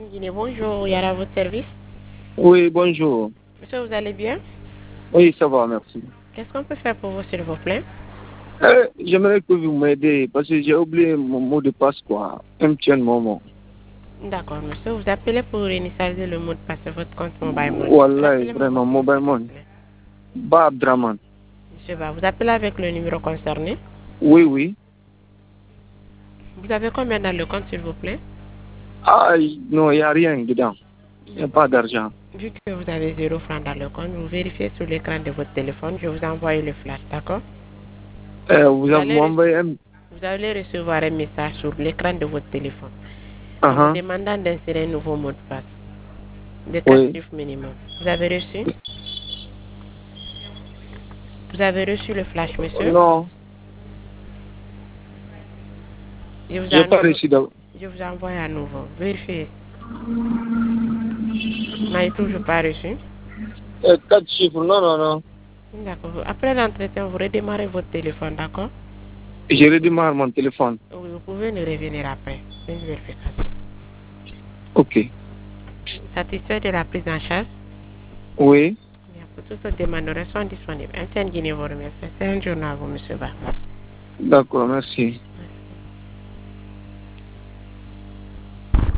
Guinée, bonjour, Yara à votre service. Oui, bonjour. Monsieur, vous allez bien? Oui, ça va, merci. Qu'est-ce qu'on peut faire pour vous, s'il vous plaît? J'aimerais que vous m'aidiez parce que j'ai oublié mon mot de passe, quoi. Un petit moment. D'accord, monsieur, vous appelez pour initialiser le mot de passe de votre compte Mobile Money. Voilà, Rappelez-moi vraiment, votre nom, s'il mobile vous money. plaît. Ba Abdraman. Monsieur Ba, vous appelez avec le numéro concerné. Oui, oui. Vous avez combien dans le compte, s'il vous plaît? Ah, non, il n'y a rien dedans. Il n'y a pas d'argent. Vu que vous avez 0 francs dans le compte, vous vérifiez sur l'écran de votre téléphone. Je vous envoie le flash, d'accord? Vous avez envoyé un... Vous allez recevoir un message sur l'écran de votre téléphone en vous Uh-huh. demandant d'insérer un nouveau mot de passe de 4 Oui. chiffres minimum. Vous avez reçu? Vous avez reçu le flash, monsieur? Non, Je vous je n'ai pas reçu d'abord. envoie à nouveau. Vérifiez. Vous n'avez toujours pas reçu? 4 chiffres, non, non, non. D'accord. Après l'entretien, vous redémarrez votre téléphone, d'accord? Je redémarre mon téléphone. Oui, vous pouvez nous revenir après. C'est une vérification. Ok. Satisfait de la prise en charge? Oui. Bien, pour toutes les demandes sont disponibles. Un Guinée vous remercie. C'est un journal à vous, monsieur Ba. D'accord, merci.